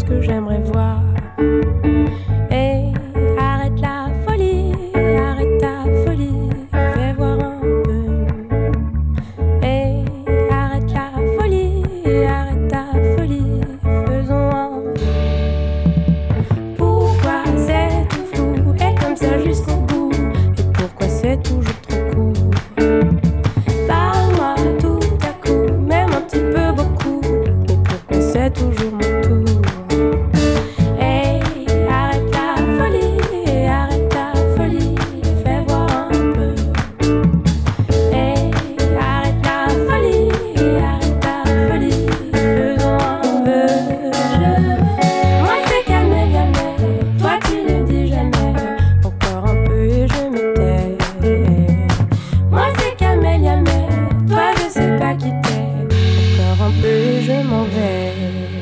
que j'aimerais voir. Et arrête la folie, arrête ta folie, fais voir un peu. Et arrête la folie, arrête ta folie, faisons un peu. Pourquoi c'est tout flou et comme ça jusqu'au bout? Et pourquoi c'est toujours trop court? Parle-moi tout à coup, même un petit peu beaucoup. Mais pourquoi c'est toujours mon tour? Hey, arrête la folie, arrête ta folie, fais voir un peu. Hey, arrête la folie, faisons un peu. Moi c'est calme, toi tu ne dis jamais. Encore un peu et je me tais. Moi c'est calme, toi je sais pas qui t'es. Encore un peu et je m'en vais.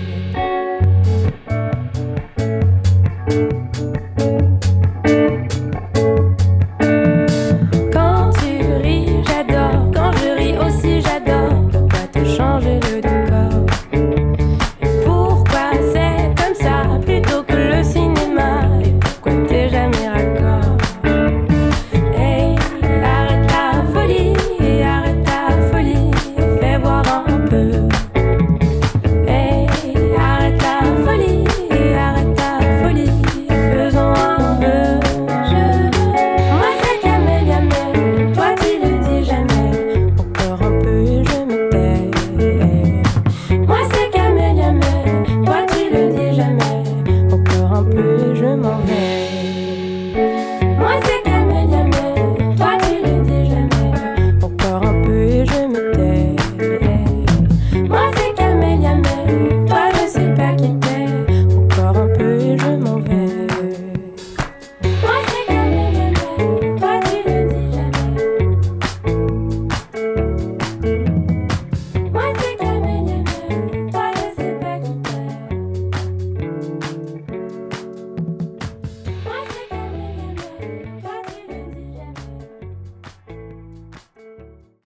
Quand tu ris, j'adore. Quand je ris aussi, j'adore. Pourquoi te changer le décor? Et pourquoi c'est comme ça plutôt que le cinéma? Et pourquoi t'es jamais raccord? Hey, arrête la folie, fais voir un peu.